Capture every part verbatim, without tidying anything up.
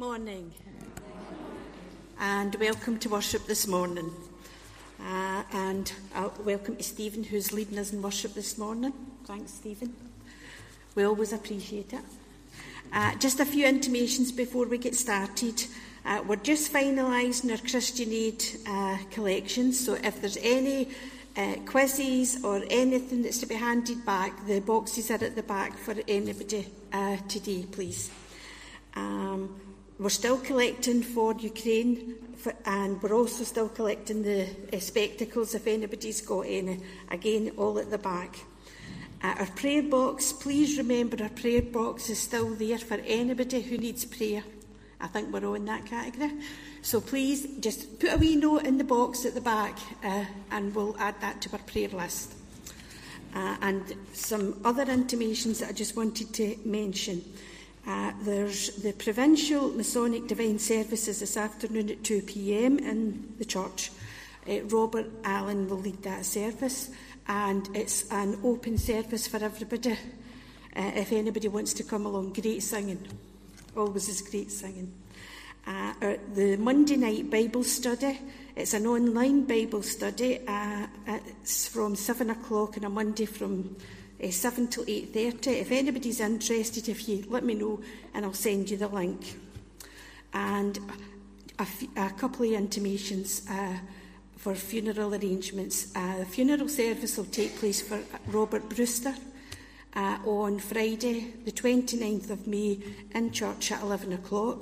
morning and welcome to worship this morning. Uh, and uh, welcome to Stephen, who's leading us in worship this morning. Thanks, Stephen. We always appreciate it. Uh, just a few intimations before we get started. Uh, we're just finalising our Christian Aid uh, collections, so if there's any uh, quizzes or anything that's to be handed back, the boxes are at the back for anybody uh, today, please. Um, we're still collecting for Ukraine, for, and we're also still collecting the uh, spectacles if anybody's got any. Again, all at the back. Uh, our prayer box, please remember our prayer box is still there for anybody who needs prayer. I think we're all in that category. So please just put a wee note in the box at the back uh, and we'll add that to our prayer list. Uh, and some other intimations that I just wanted to mention. Uh, there's the Provincial Masonic Divine Services this afternoon at two p m in the church. Uh, Robert Allen will lead that service, and it's an open service for everybody. Uh, if anybody wants to come along, great singing. Always is great singing. Uh, uh, the Monday night Bible study, it's an online Bible study. Uh, it's from seven o'clock on a Monday from uh, seven till eight thirty. If anybody's interested, if you let me know and I'll send you the link. And a, f- a couple of intimations uh, for funeral arrangements. Uh, the funeral service will take place for Robert Brewster Uh, on Friday, the twenty-ninth of May, in church at eleven o'clock.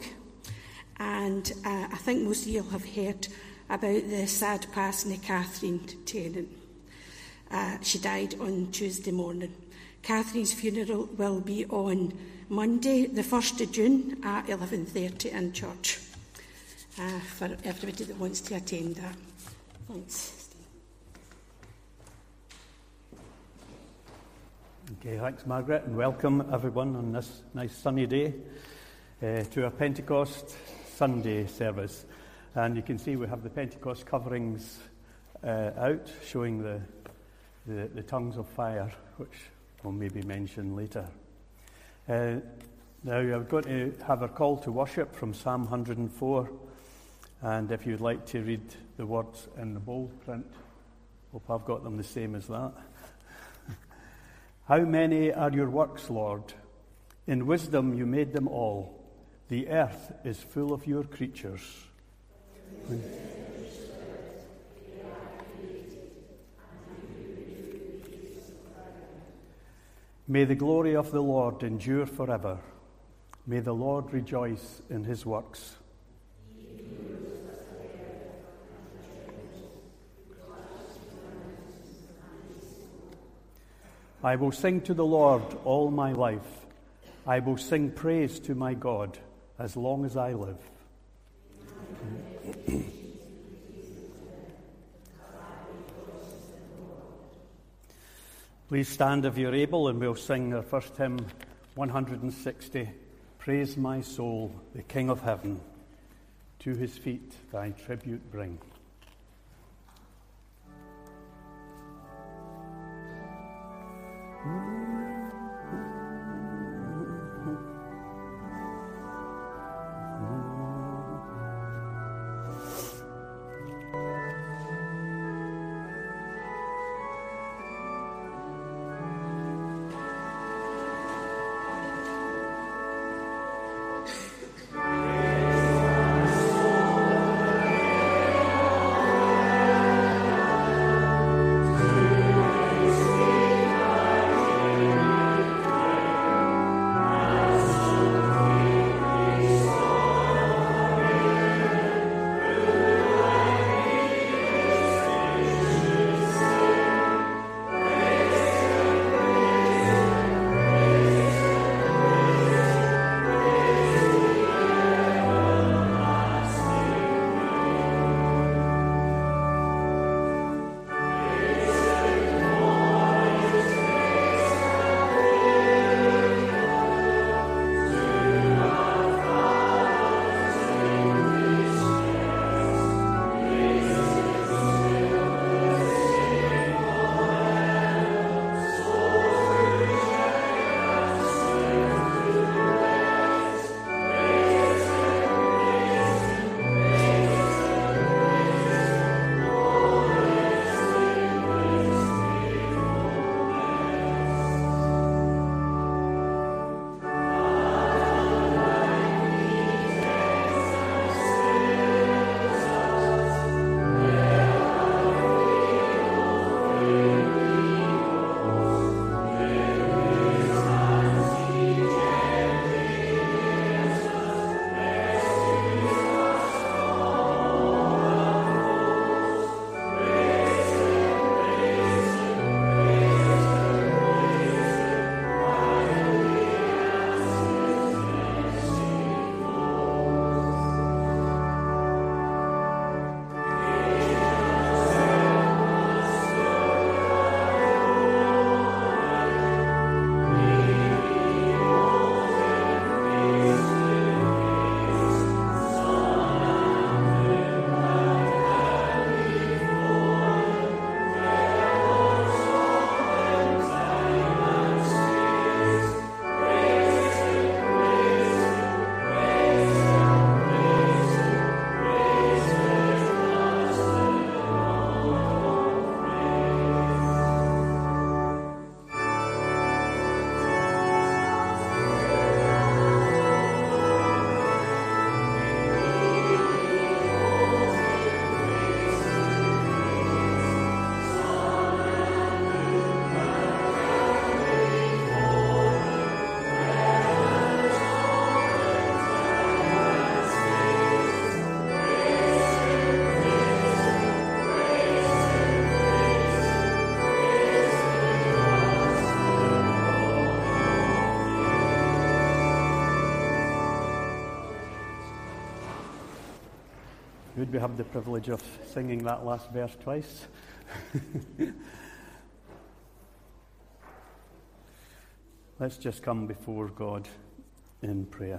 And uh, I think most of you will have heard about the sad passing of Catherine Tennant. Uh, she died on Tuesday morning. Catherine's funeral will be on Monday, the first of June, at eleven thirty in church, uh, for everybody that wants to attend that. Thanks. Okay, thanks, Margaret, and welcome everyone on this nice sunny day uh, to our Pentecost Sunday service. And you can see we have the Pentecost coverings uh, out, showing the, the the tongues of fire, which we'll maybe mention later. Uh, now, we're going to have our call to worship from Psalm one hundred and four, and if you'd like to read the words in the bold print, hope I've got them the same as that. How many are your works, Lord? In wisdom you made them all. The earth is full of your creatures. May the glory of the Lord endure forever. May the Lord rejoice in his works. I will sing to the Lord all my life. I will sing praise to my God as long as I live. Please stand if you're able, and we'll sing our first hymn, one hundred and sixty. Praise my soul, the King of heaven. To his feet thy tribute bring. Praise David, we have the privilege of singing that last verse twice. Let's just come before God in prayer.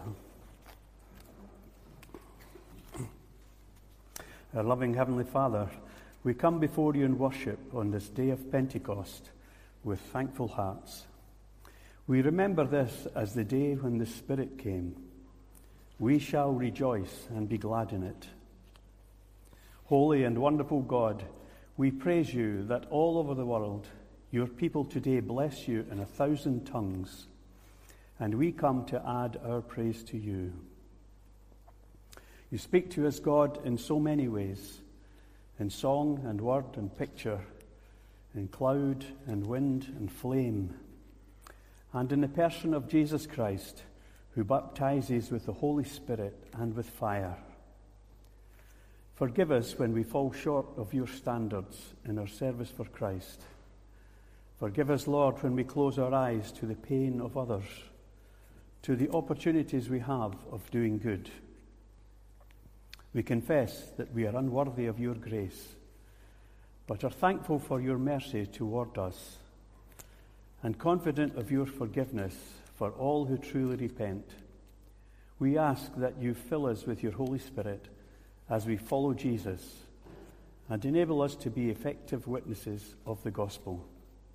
Our loving Heavenly Father, we come before you in worship on this day of Pentecost with thankful hearts. We remember this as the day when the Spirit came. We shall rejoice and be glad in it. Holy and wonderful God, we praise you that all over the world your people today bless you in a thousand tongues, and we come to add our praise to you. You speak to us, God, in so many ways, in song and word and picture, in cloud and wind and flame, and in the person of Jesus Christ, who baptizes with the Holy Spirit and with fire. Forgive us when we fall short of your standards in our service for Christ. Forgive us, Lord, when we close our eyes to the pain of others, to the opportunities we have of doing good. We confess that we are unworthy of your grace, but are thankful for your mercy toward us, and confident of your forgiveness for all who truly repent. We ask that you fill us with your Holy Spirit as we follow Jesus, and enable us to be effective witnesses of the gospel.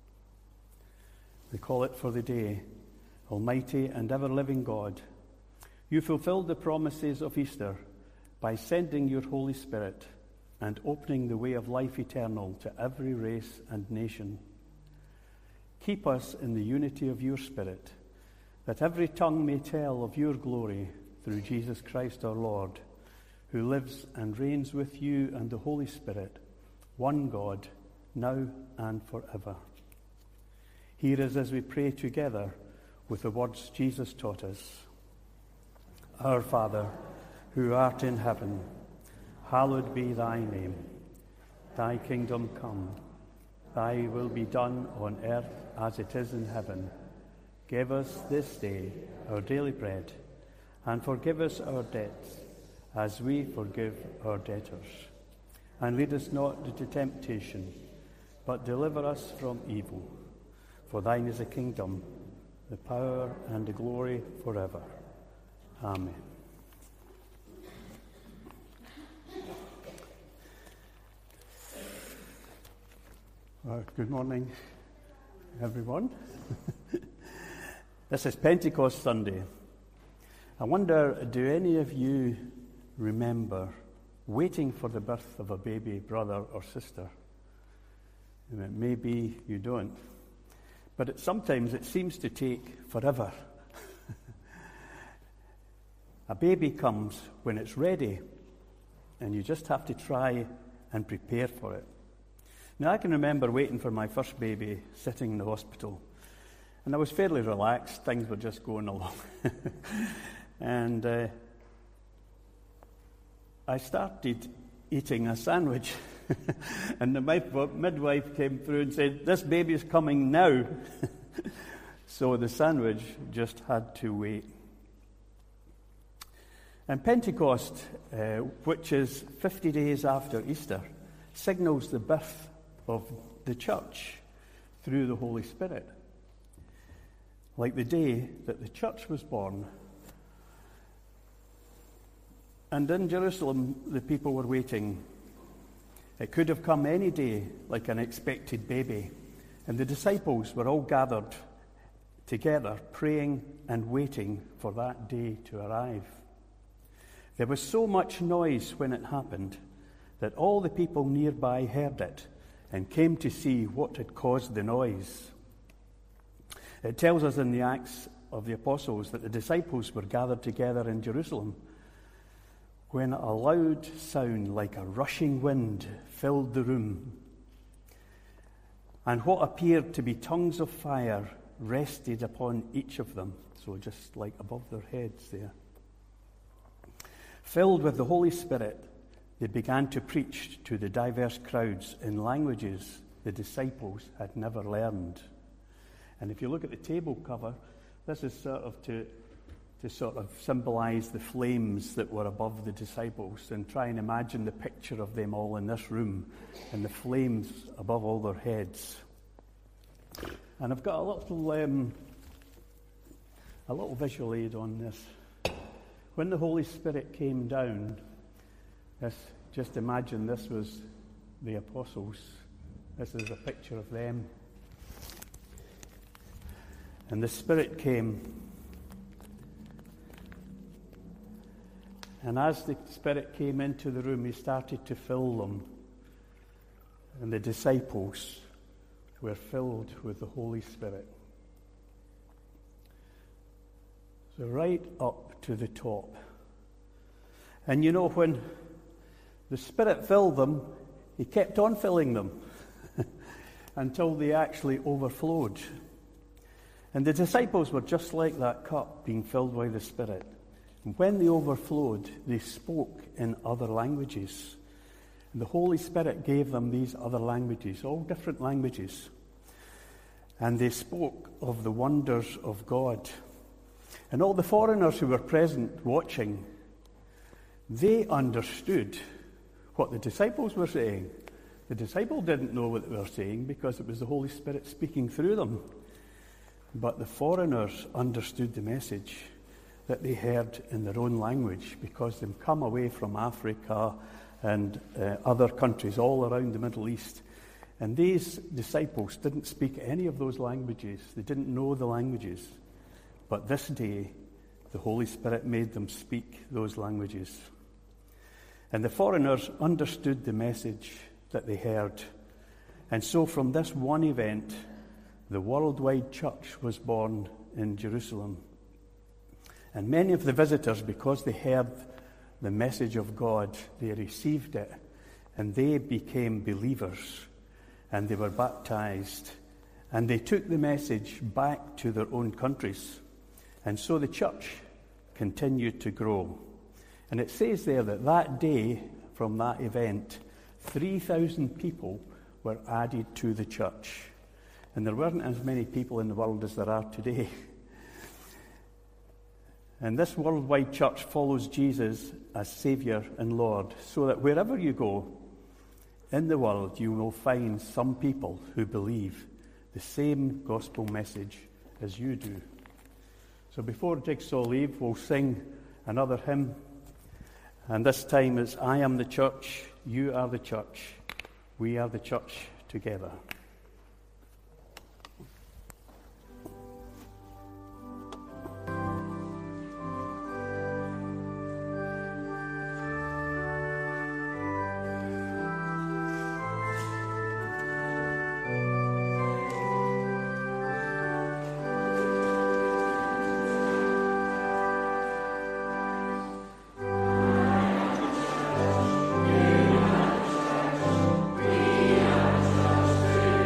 We call it for the day, Almighty and ever-living God. You fulfilled the promises of Easter by sending your Holy Spirit and opening the way of life eternal to every race and nation. Keep us in the unity of your Spirit, that every tongue may tell of your glory through Jesus Christ our Lord, who lives and reigns with you and the Holy Spirit, one God, now and forever. Hear us as we pray together with the words Jesus taught us. Our Father, who art in heaven, hallowed be thy name. Thy kingdom come, thy will be done on earth as it is in heaven. Give us this day our daily bread, and forgive us our debts, as we forgive our debtors. And lead us not into temptation, but deliver us from evil. For thine is the kingdom, the power, and the glory forever. Amen. Well, good morning, everyone. This is Pentecost Sunday. I wonder, do any of you remember waiting for the birth of a baby brother or sister? Maybe you don't. But it, sometimes it seems to take forever. A baby comes when it's ready, and you just have to try and prepare for it. Now, I can remember waiting for my first baby sitting in the hospital, and I was fairly relaxed. Things were just going along. and uh, I started eating a sandwich, and the midwife came through and said, "This baby is coming now." So the sandwich just had to wait. And Pentecost, uh, which is fifty days after Easter, signals the birth of the church through the Holy Spirit. Like the day that the church was born. And in Jerusalem, the people were waiting. It could have come any day, like an expected baby. And the disciples were all gathered together, praying and waiting for that day to arrive. There was so much noise when it happened that all the people nearby heard it and came to see what had caused the noise. It tells us in the Acts of the Apostles that the disciples were gathered together in Jerusalem when a loud sound like a rushing wind filled the room, and what appeared to be tongues of fire rested upon each of them, so just like above their heads there. Filled with the Holy Spirit, they began to preach to the diverse crowds in languages the disciples had never learned. And if you look at the table cover, this is sort of to to sort of symbolize the flames that were above the disciples, and try and imagine the picture of them all in this room and the flames above all their heads. And I've got a little um, a little visual aid on this. When the Holy Spirit came down, this, just imagine this was the apostles. This is a picture of them. And the Spirit came. And as the Spirit came into the room, he started to fill them. And the disciples were filled with the Holy Spirit. So right up to the top. And you know, when the Spirit filled them, he kept on filling them until they actually overflowed. And the disciples were just like that cup being filled by the Spirit. And when they overflowed, they spoke in other languages. And the Holy Spirit gave them these other languages, all different languages. And they spoke of the wonders of God. And all the foreigners who were present watching, they understood what the disciples were saying. The disciples didn't know what they were saying because it was the Holy Spirit speaking through them. But the foreigners understood the message that they heard in their own language, because they'd come away from Africa and uh, other countries all around the Middle East. And these disciples didn't speak any of those languages. They didn't know the languages. But this day, the Holy Spirit made them speak those languages. And the foreigners understood the message that they heard. And so from this one event, the worldwide church was born in Jerusalem. And many of the visitors, because they heard the message of God, they received it, and they became believers, and they were baptized, and they took the message back to their own countries. And so the church continued to grow. And it says there that that day, from that event, three thousand people were added to the church. And there weren't as many people in the world as there are today. And this worldwide church follows Jesus as Saviour and Lord, so that wherever you go in the world, you will find some people who believe the same gospel message as you do. So before Jigsaw leave, we'll sing another hymn. And this time it's I am the church, you are the church, we are the church together. We are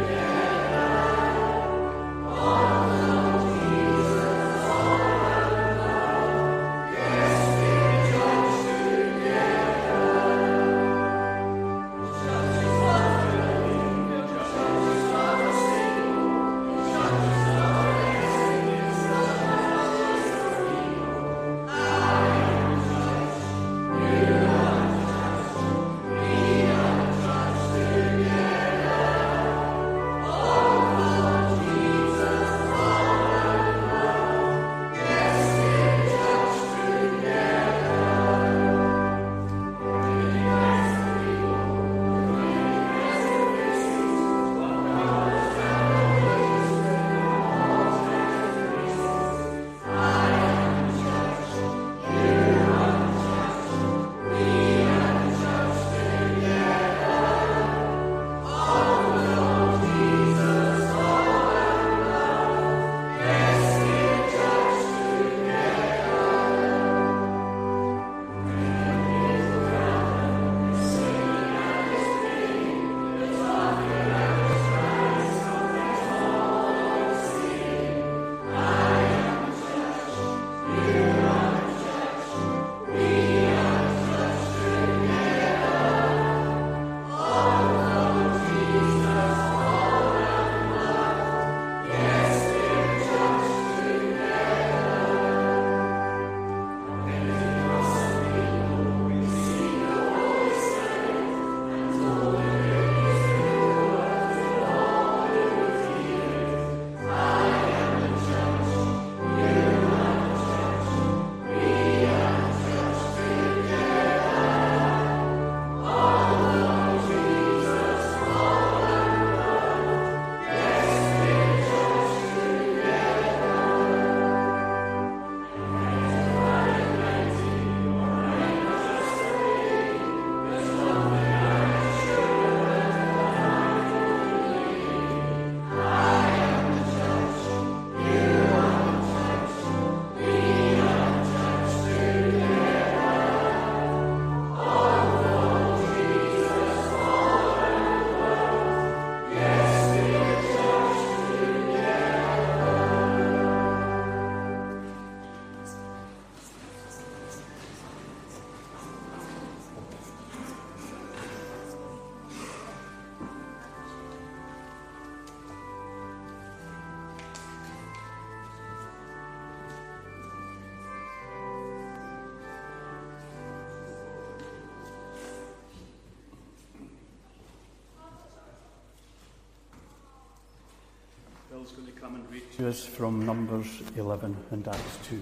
Bill's going to come and read to us from Numbers eleven and Acts two.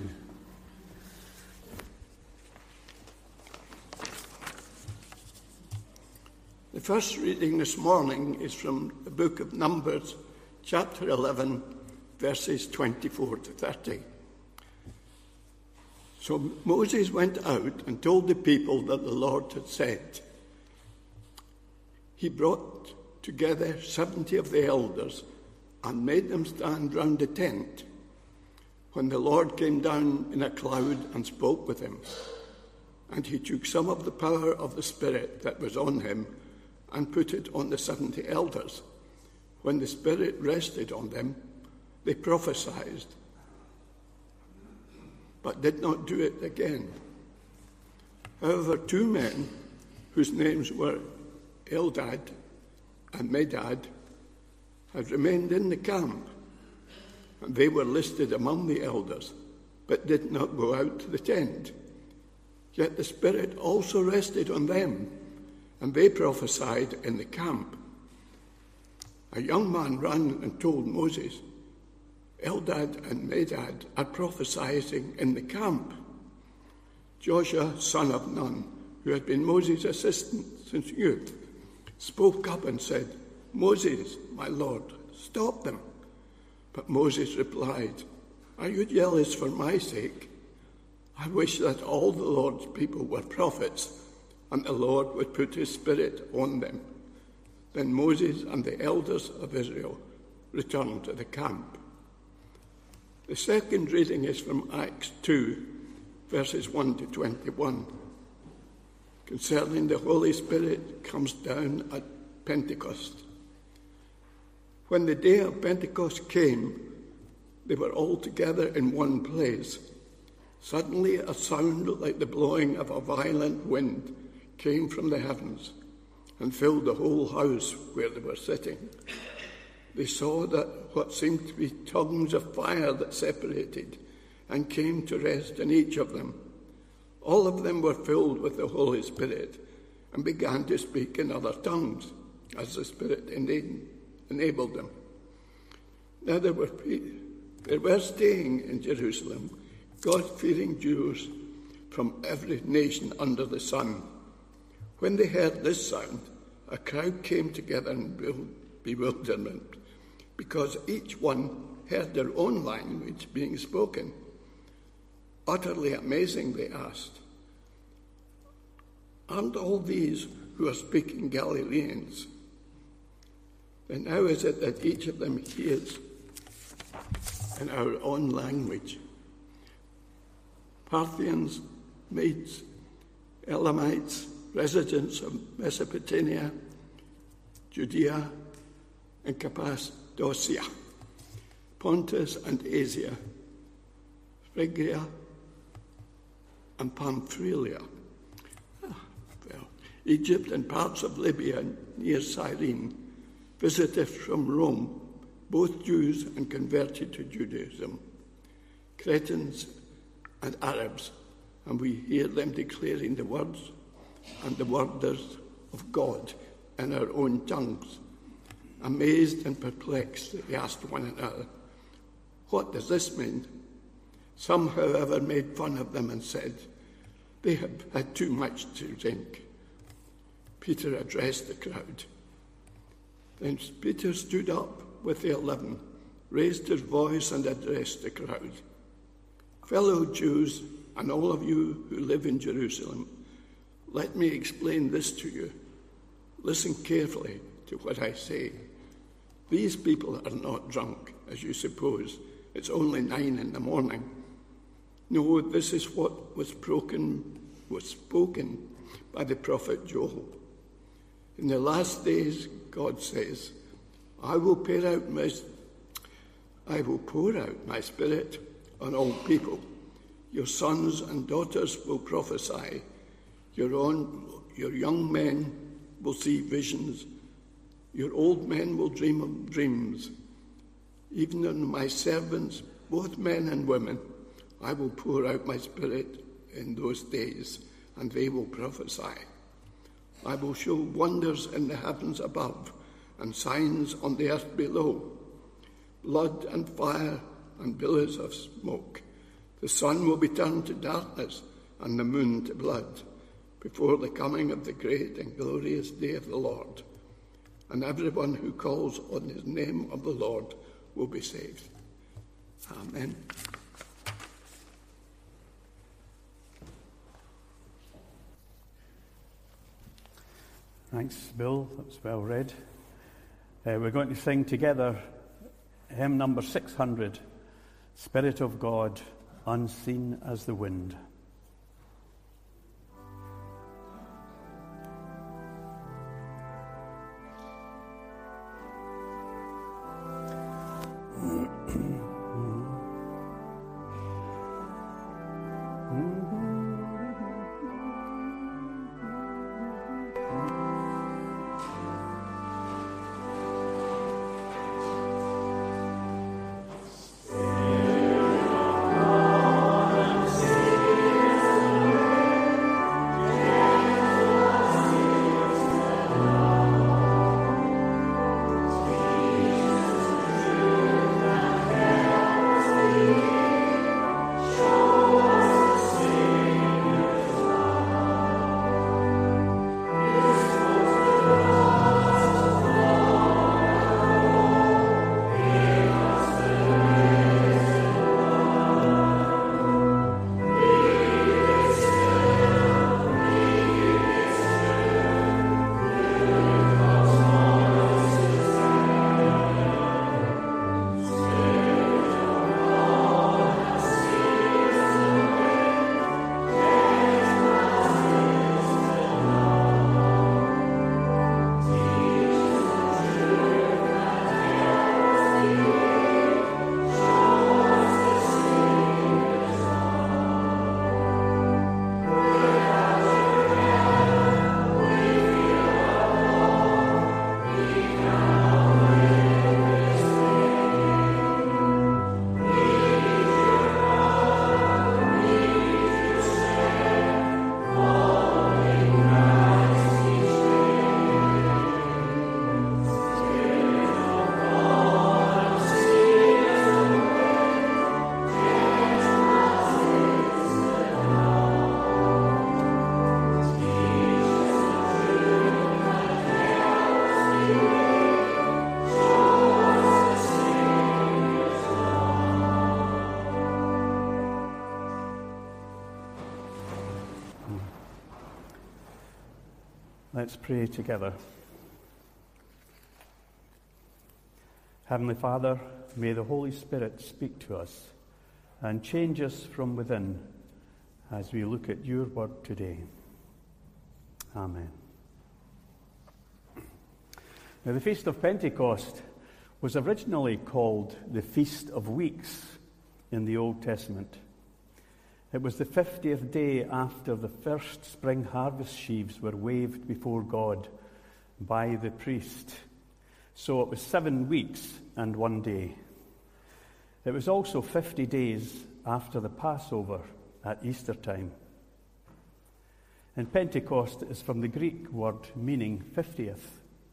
The first reading this morning is from the book of Numbers, chapter eleven, verses twenty-four to thirty. So Moses went out and told the people that the Lord had said. He brought together seventy of the elders and made them stand round the tent when the Lord came down in a cloud and spoke with him. And he took some of the power of the Spirit that was on him and put it on the seventy elders. When the Spirit rested on them, they prophesied, but did not do it again. However, two men, whose names were Eldad and Medad, had remained in the camp, and they were listed among the elders, but did not go out to the tent. Yet the Spirit also rested on them, and they prophesied in the camp. A young man ran and told Moses, Eldad and Medad are prophesying in the camp. Joshua, son of Nun, who had been Moses' assistant since youth, spoke up and said, Moses, my Lord, stop them. But Moses replied, Are you jealous for my sake? I wish that all the Lord's people were prophets, and the Lord would put his Spirit on them. Then Moses and the elders of Israel returned to the camp. The second reading is from Acts two, verses one to twenty-one. Concerning the Holy Spirit comes down at Pentecost. When the day of Pentecost came, they were all together in one place. Suddenly a sound like the blowing of a violent wind came from the heavens and filled the whole house where they were sitting. They saw that what seemed to be tongues of fire that separated and came to rest in each of them. All of them were filled with the Holy Spirit and began to speak in other tongues as the Spirit enabled them. Now there were, there were staying in Jerusalem God-fearing Jews from every nation under the sun. When they heard this sound, a crowd came together in bewilderment, because each one heard their own language being spoken. Utterly amazing, they asked, aren't all these who are speaking Galileans? Then how is it that each of them hears in our own language? Parthians, Medes, Elamites, residents of Mesopotamia, Judea and Cappadocia, Pontus and Asia, Phrygia and Pamphylia, ah, well, Egypt and parts of Libya near Cyrene, visitors from Rome, both Jews and converted to Judaism, Cretans and Arabs, and we hear them declaring the words and the wonders of God in our own tongues. Amazed and perplexed, they asked one another, what does this mean? Some, however, made fun of them and said, they have had too much to drink. Peter addressed the crowd. Then Peter stood up with the eleven, raised his voice and addressed the crowd. Fellow Jews, and all of you who live in Jerusalem, let me explain this to you. Listen carefully to what I say. These people are not drunk, as you suppose. It's only nine in the morning. No, this is what was broken, was spoken by the prophet Joel. In the last days, God says, I will pour out my, I will pour out my Spirit on all people. Your sons and daughters will prophesy. Your own, your young men will see visions. Your old men will dream of dreams. Even on my servants, both men and women, I will pour out my Spirit in those days, and they will prophesy. I will show wonders in the heavens above and signs on the earth below, blood and fire and billows of smoke. The sun will be turned to darkness and the moon to blood before the coming of the great and glorious day of the Lord. And everyone who calls on the name of the Lord will be saved. Amen. Thanks, Bill. That was well read. Uh, we're going to sing together hymn number six hundred, Spirit of God, Unseen as the Wind. Let's pray together. Heavenly Father, may the Holy Spirit speak to us and change us from within as we look at your word today. Amen. Now, the Feast of Pentecost was originally called the Feast of Weeks in the Old Testament. It was the fiftieth day after the first spring harvest sheaves were waved before God by the priest. So it was seven weeks and one day. It was also fifty days after the Passover at Easter time. And Pentecost is from the Greek word meaning fiftieth.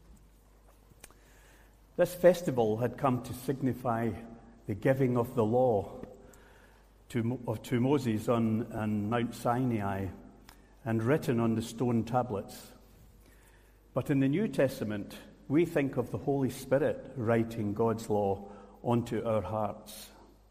This festival had come to signify the giving of the law to, to Moses on, on Mount Sinai and written on the stone tablets. But in the New Testament, we think of the Holy Spirit writing God's law onto our hearts.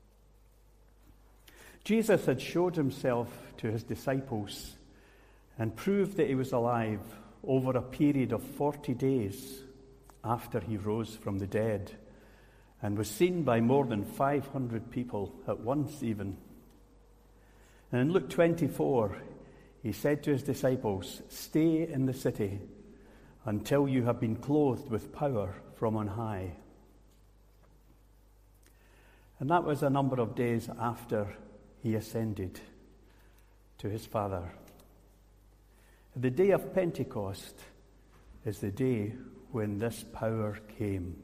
Jesus had showed himself to his disciples and proved that he was alive over a period of forty days after he rose from the dead and was seen by more than five hundred people at once even. And in Luke twenty-four, he said to his disciples, "Stay in the city until you have been clothed with power from on high." And that was a number of days after he ascended to his Father. The day of Pentecost is the day when this power came.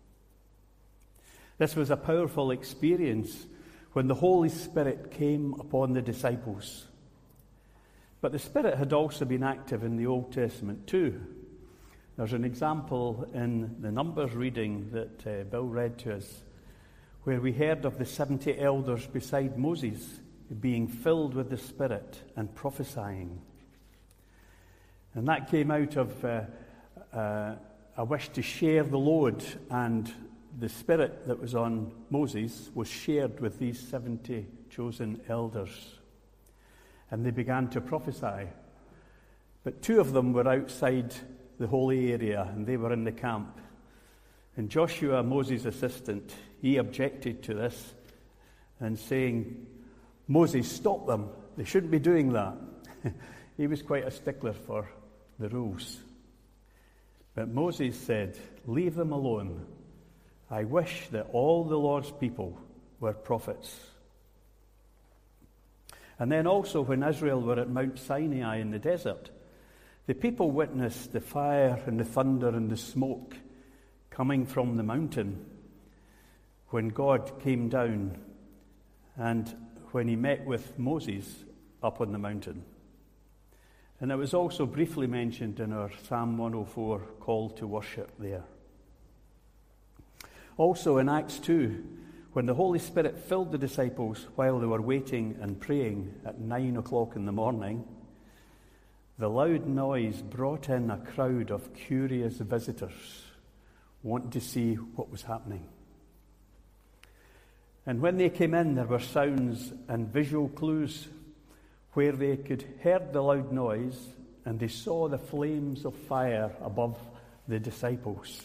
This was a powerful experience when the Holy Spirit came upon the disciples. But the Spirit had also been active in the Old Testament too. There's an example in the Numbers reading that uh, Bill read to us where we heard of the seventy elders beside Moses being filled with the Spirit and prophesying. And that came out of uh, uh, a wish to share the load, and the Spirit that was on Moses was shared with these seventy chosen elders. And they began to prophesy. But two of them were outside the holy area, and they were in the camp. And Joshua, Moses' assistant, he objected to this and saying, Moses, stop them. They shouldn't be doing that. He was quite a stickler for the rules. But Moses said, leave them alone. I wish that all the Lord's people were prophets. And then also when Israel were at Mount Sinai in the desert, the people witnessed the fire and the thunder and the smoke coming from the mountain when God came down and when he met with Moses up on the mountain. And it was also briefly mentioned in our Psalm one oh four call to worship there. Also in Acts two, when the Holy Spirit filled the disciples while they were waiting and praying at nine o'clock in the morning, the loud noise brought in a crowd of curious visitors wanting to see what was happening. And when they came in, there were sounds and visual clues where they could hear the loud noise and they saw the flames of fire above the disciples.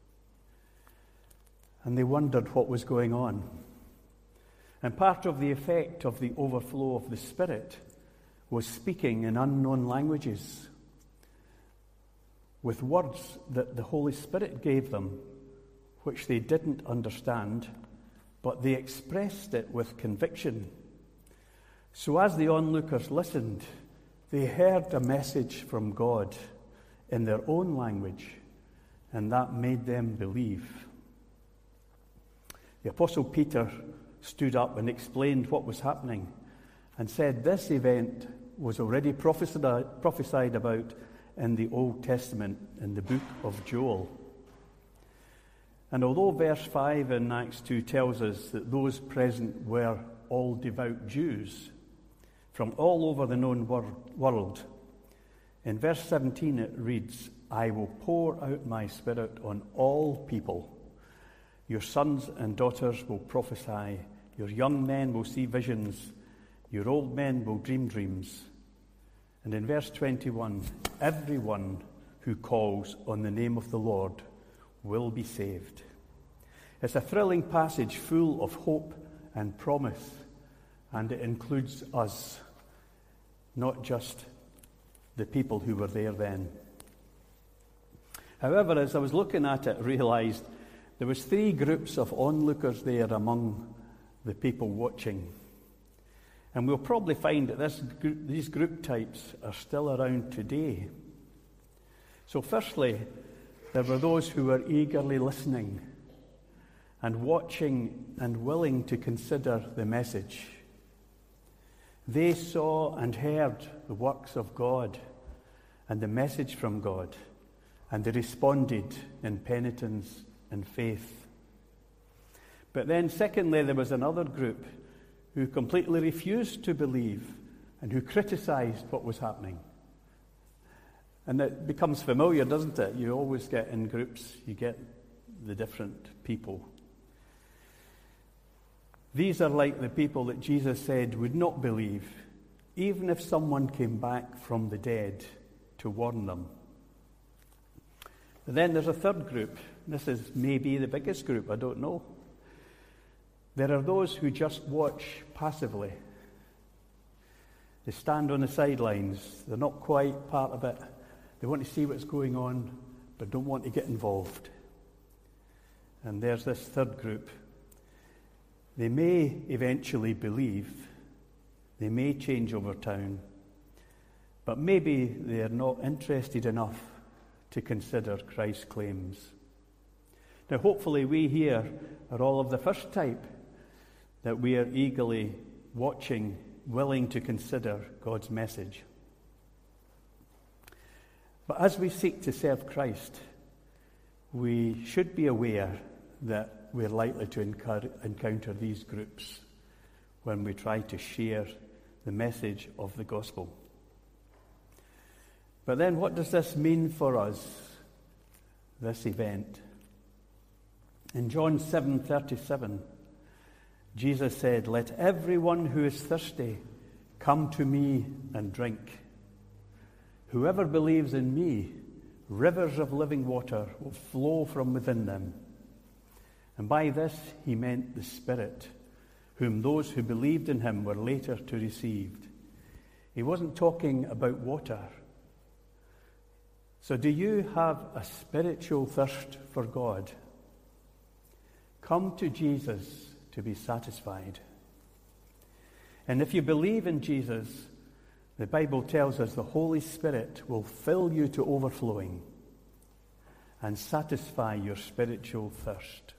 And they wondered what was going on. And part of the effect of the overflow of the Spirit was speaking in unknown languages with words that the Holy Spirit gave them, which they didn't understand, but they expressed it with conviction. So as the onlookers listened, they heard a message from God in their own language, and that made them believe. The Apostle Peter stood up and explained what was happening and said this event was already prophesied about in the Old Testament in the book of Joel. And although verse five in Acts two tells us that those present were all devout Jews from all over the known world, in verse seventeen it reads, I will pour out my Spirit on all people. Your sons and daughters will prophesy. Your young men will see visions. Your old men will dream dreams. And in verse twenty-one, everyone who calls on the name of the Lord will be saved. It's a thrilling passage full of hope and promise, and it includes us, not just the people who were there then. However, as I was looking at it, I realised there was three groups of onlookers there among the people watching. And we'll probably find that this, these group types are still around today. So firstly, there were those who were eagerly listening and watching and willing to consider the message. They saw and heard the works of God and the message from God, and they responded in penitence and faith. But then secondly, there was another group who completely refused to believe and who criticized what was happening. And it becomes familiar, doesn't it? You always get in groups, you get the different people. These are like the people that Jesus said would not believe, even if someone came back from the dead to warn them. But then there's a third group. This is maybe the biggest group, I don't know. There are those who just watch passively. They stand on the sidelines. They're not quite part of it. They want to see what's going on, but don't want to get involved. And there's this third group. They may eventually believe. They may change over time. But maybe they are not interested enough to consider Christ's claims. Now, hopefully we here are all of the first type, that we are eagerly watching, willing to consider God's message. But as we seek to serve Christ, we should be aware that we're likely to encounter, encounter these groups when we try to share the message of the gospel. But then what does this mean for us, this event? In John seven thirty-seven, Jesus said, "Let everyone who is thirsty come to me and drink. Whoever believes in me, rivers of living water will flow from within them." And by this he meant the Spirit, whom those who believed in him were later to receive. He wasn't talking about water. So do you have a spiritual thirst for God? Come to Jesus to be satisfied. And if you believe in Jesus, the Bible tells us the Holy Spirit will fill you to overflowing and satisfy your spiritual thirst.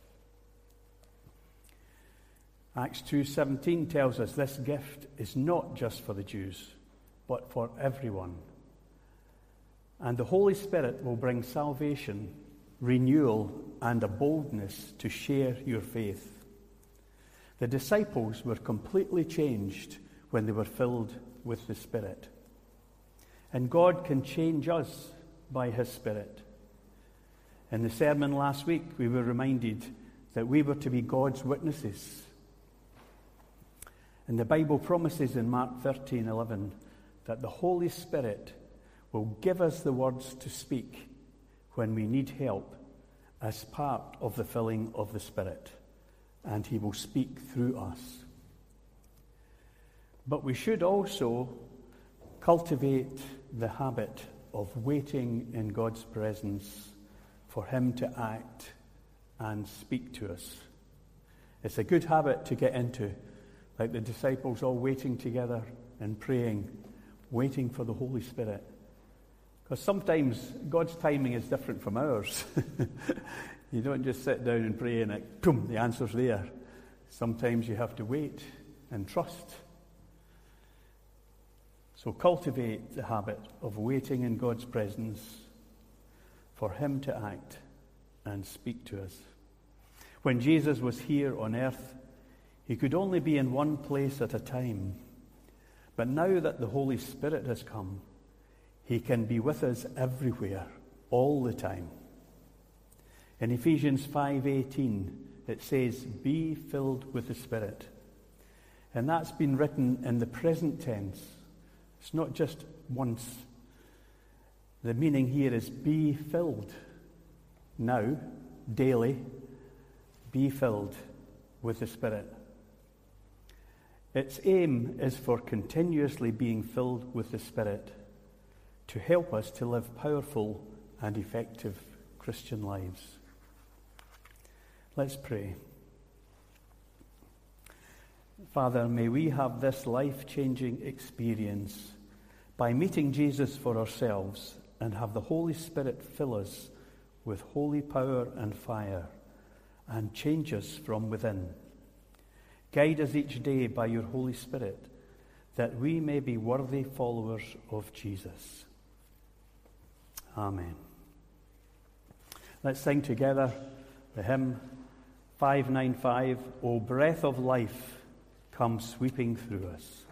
Acts two seventeen tells us this gift is not just for the Jews, but for everyone. And the Holy Spirit will bring salvation, renewal, and a boldness to share your faith. The disciples were completely changed when they were filled with the Spirit. And God can change us by his Spirit. In the sermon last week, we were reminded that we were to be God's witnesses. And the Bible promises in Mark thirteen eleven that the Holy Spirit will give us the words to speak when we need help as part of the filling of the Spirit. And he will speak through us. But we should also cultivate the habit of waiting in God's presence for him to act and speak to us. It's a good habit to get into, like the disciples all waiting together and praying, waiting for the Holy Spirit. Because sometimes God's timing is different from ours. You don't just sit down and pray and it, boom, the answer's there. Sometimes you have to wait and trust. So cultivate the habit of waiting in God's presence for him to act and speak to us. When Jesus was here on earth, he could only be in one place at a time. But now that the Holy Spirit has come, he can be with us everywhere, all the time. In Ephesians five eighteen, it says, "Be filled with the Spirit." And that's been written in the present tense. It's not just once. The meaning here is be filled. Now, daily, be filled with the Spirit. Its aim is for continuously being filled with the Spirit to help us to live powerful and effective Christian lives. Let's pray. Father, may we have this life-changing experience by meeting Jesus for ourselves and have the Holy Spirit fill us with holy power and fire and change us from within. Guide us each day by your Holy Spirit that we may be worthy followers of Jesus. Amen. Let's sing together the hymn five ninety-five, "O breath of life, come sweeping through us."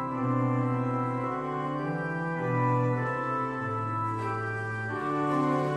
Thank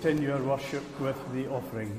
continue our worship with the offering.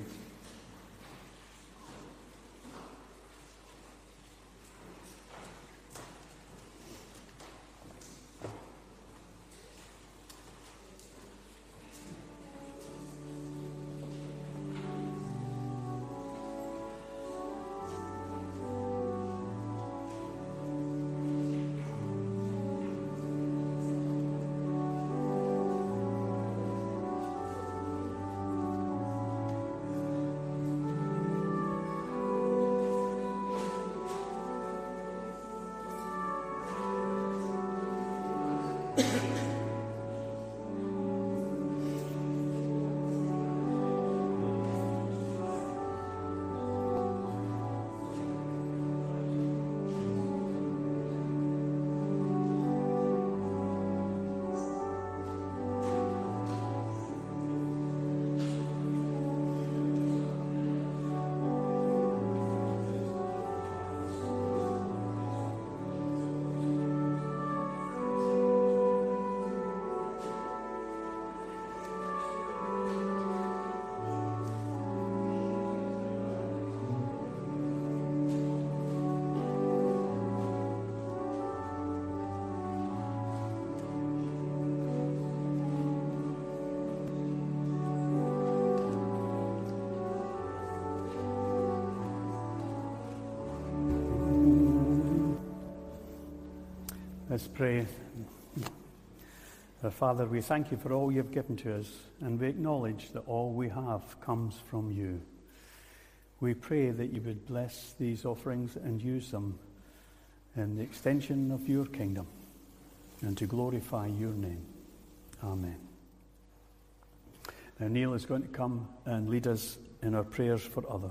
Let's pray. Our Father, we thank you for all you've given to us, and we acknowledge that all we have comes from you. We pray that you would bless these offerings and use them in the extension of your kingdom and to glorify your name. Amen. Now Neil is going to come and lead us in our prayers for others.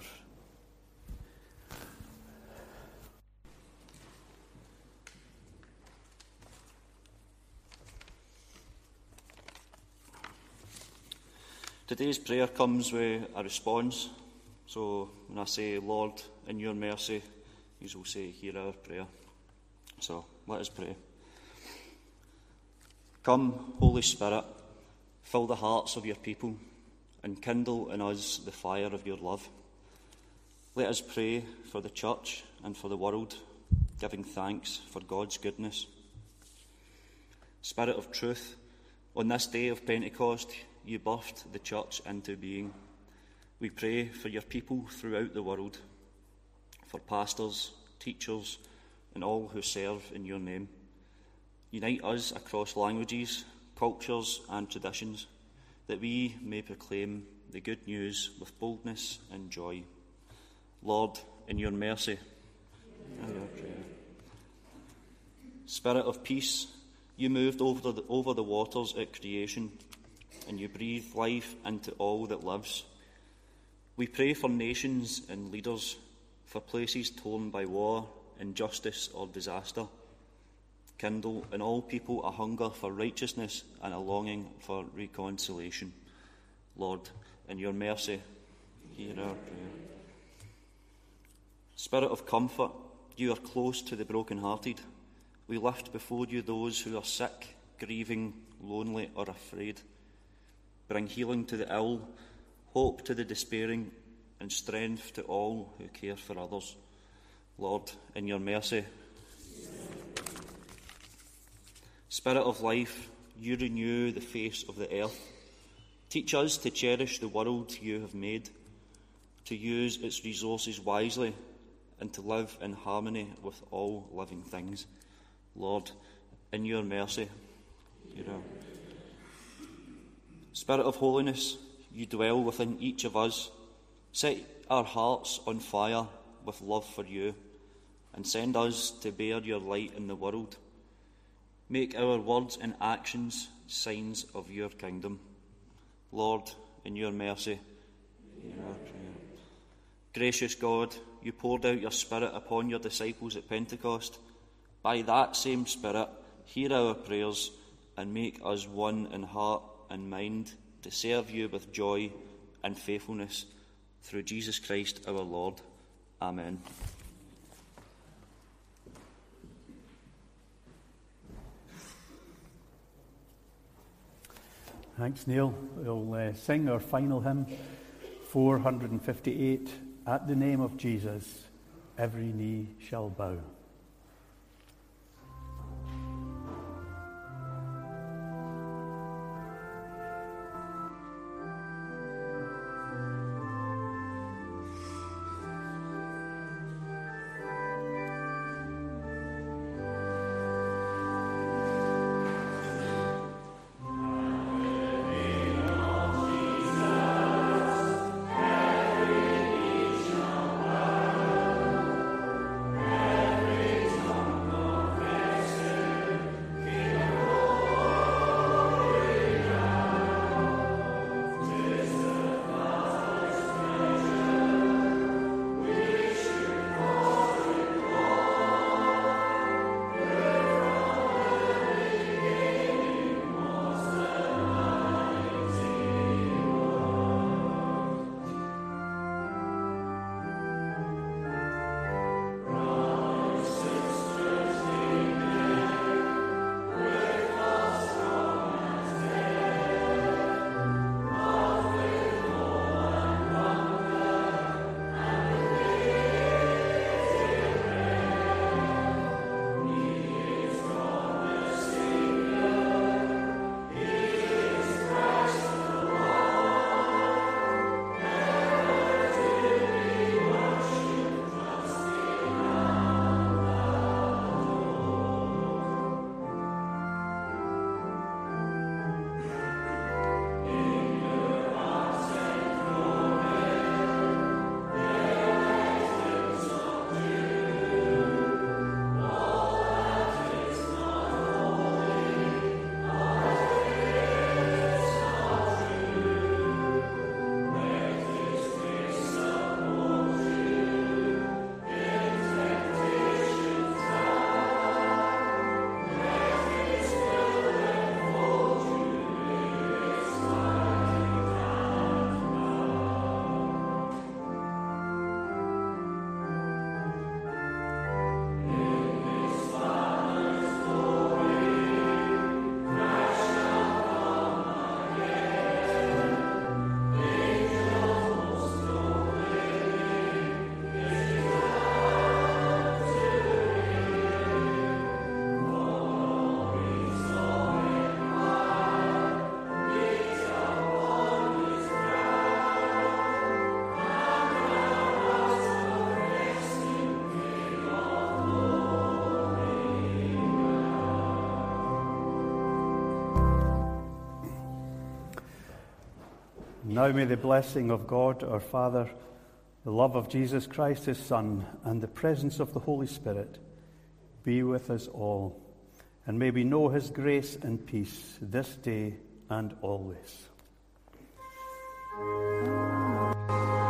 Today's prayer comes with a response. So when I say, Lord, in your mercy, you will say, hear our prayer. So let us pray. Come, Holy Spirit, fill the hearts of your people and kindle in us the fire of your love. Let us pray for the church and for the world, giving thanks for God's goodness. Spirit of truth, on this day of Pentecost, you birthed the church into being. We pray for your people throughout the world, for pastors, teachers, and all who serve in your name. Unite us across languages, cultures, and traditions, that we may proclaim the good news with boldness and joy. Lord, in your mercy, hear our prayer. Spirit of peace, you moved over the, over the waters at creation, and you breathe life into all that lives. We pray for nations and leaders, for places torn by war, injustice, or disaster. Kindle in all people a hunger for righteousness and a longing for reconciliation. Lord, in your mercy, hear our prayer. Spirit of comfort, you are close to the brokenhearted. We lift before you those who are sick, grieving, lonely, or afraid. Bring healing to the ill, hope to the despairing, and strength to all who care for others. Lord, in your mercy. Spirit of life, you renew the face of the earth. Teach us to cherish the world you have made, to use its resources wisely, and to live in harmony with all living things. Lord, in your mercy. Hear our prayer. Spirit of holiness, you dwell within each of us. Set our hearts on fire with love for you, and send us to bear your light in the world. Make our words and actions signs of your kingdom. Lord, in your mercy, hear our prayer. Gracious God, you poured out your Spirit upon your disciples at Pentecost. By that same Spirit, hear our prayers and make us one in heart and mind to serve you with joy and faithfulness through Jesus Christ our Lord. Amen. Thanks, Neil. We'll uh, sing our final hymn, four hundred fifty-eight, At the Name of Jesus, Every Knee Shall Bow. Now may the blessing of God our Father, the love of Jesus Christ his Son, and the presence of the Holy Spirit be with us all, and may we know his grace and peace this day and always.